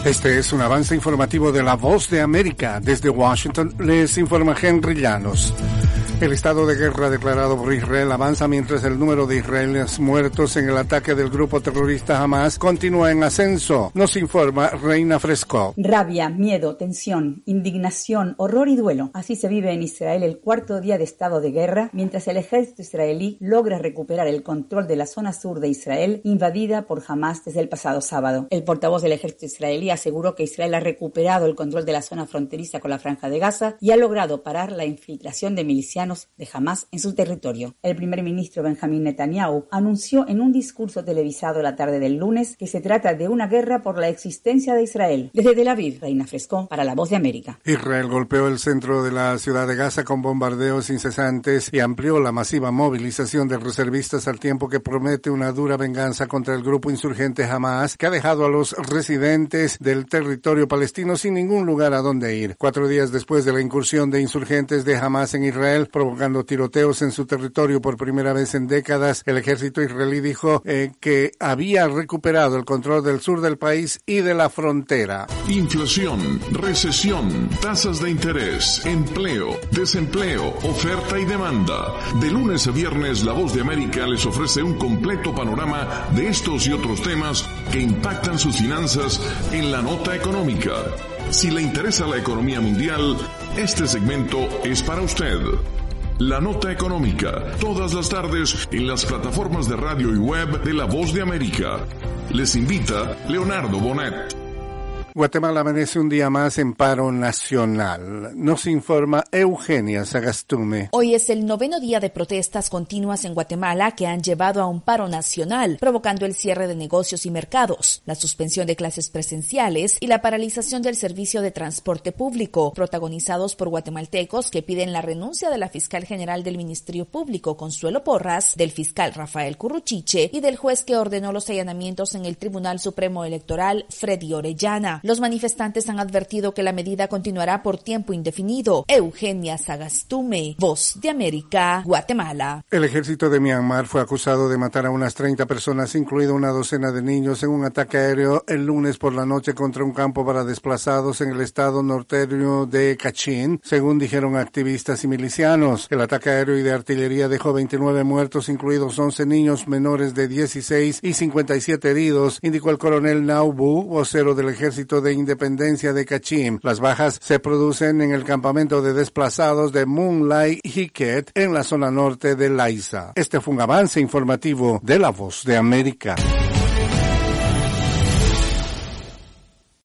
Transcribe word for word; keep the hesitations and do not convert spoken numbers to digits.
Este es un avance informativo de La Voz de América. Desde Washington les informa Henry Llanos. El estado de guerra declarado por Israel avanza mientras el número de israelíes muertos en el ataque del grupo terrorista Hamas continúa en ascenso. Nos informa Reina Fresco. Rabia, miedo, tensión, indignación, horror y duelo. Así se vive en Israel el cuarto día de estado de guerra, mientras el ejército israelí logra recuperar el control de la zona sur de Israel, invadida por Hamas desde el pasado sábado. El portavoz del ejército israelí aseguró que Israel ha recuperado el control de la zona fronteriza con la Franja de Gaza y ha logrado parar la infiltración de milicianos de Hamas en su territorio. El primer ministro Benjamín Netanyahu anunció en un discurso televisado la tarde del lunes que se trata de una guerra por la existencia de Israel. Desde Tel Aviv, Reina Fresco, para La Voz de América. Israel golpeó el centro de la ciudad de Gaza con bombardeos incesantes y amplió la masiva movilización de reservistas al tiempo que promete una dura venganza contra el grupo insurgente Hamas, que ha dejado a los residentes del territorio palestino sin ningún lugar a donde ir. Cuatro días después de la incursión de insurgentes de Hamas en Israel, provocando tiroteos en su territorio por primera vez en décadas, el ejército israelí dijo eh, que había recuperado el control del sur del país y de la frontera. Inflación, recesión, tasas de interés, empleo, desempleo, oferta y demanda. De lunes a viernes, La Voz de América les ofrece un completo panorama de estos y otros temas que impactan sus finanzas en la nota económica. Si le interesa la economía mundial, este segmento es para usted. La Nota Económica, todas las tardes en las plataformas de radio y web de La Voz de América. Les invita Leonardo Bonet. Guatemala amanece un día más en paro nacional. Nos informa Eugenia Sagastume. Hoy es el noveno día de protestas continuas en Guatemala que han llevado a un paro nacional, provocando el cierre de negocios y mercados, la suspensión de clases presenciales y la paralización del servicio de transporte público, protagonizados por guatemaltecos que piden la renuncia de la fiscal general del Ministerio Público, Consuelo Porras, del fiscal Rafael Curruchiche y del juez que ordenó los allanamientos en el Tribunal Supremo Electoral, Freddy Orellana. Los manifestantes han advertido que la medida continuará por tiempo indefinido. Eugenia Sagastume, Voz de América, Guatemala. El ejército de Myanmar fue acusado de matar a unas treinta personas, incluido una docena de niños, en un ataque aéreo el lunes por la noche contra un campo para desplazados en el estado norteño de Kachin, según dijeron activistas y milicianos. El ataque aéreo y de artillería dejó veintinueve muertos, incluidos once niños menores de dieciséis y cincuenta y siete heridos, indicó el coronel Naubu, vocero del ejército de independencia de Kachin. Las bajas se producen en el campamento de desplazados de Moonlight Hicket en la zona norte de Laiza. Este fue un avance informativo de La Voz de América.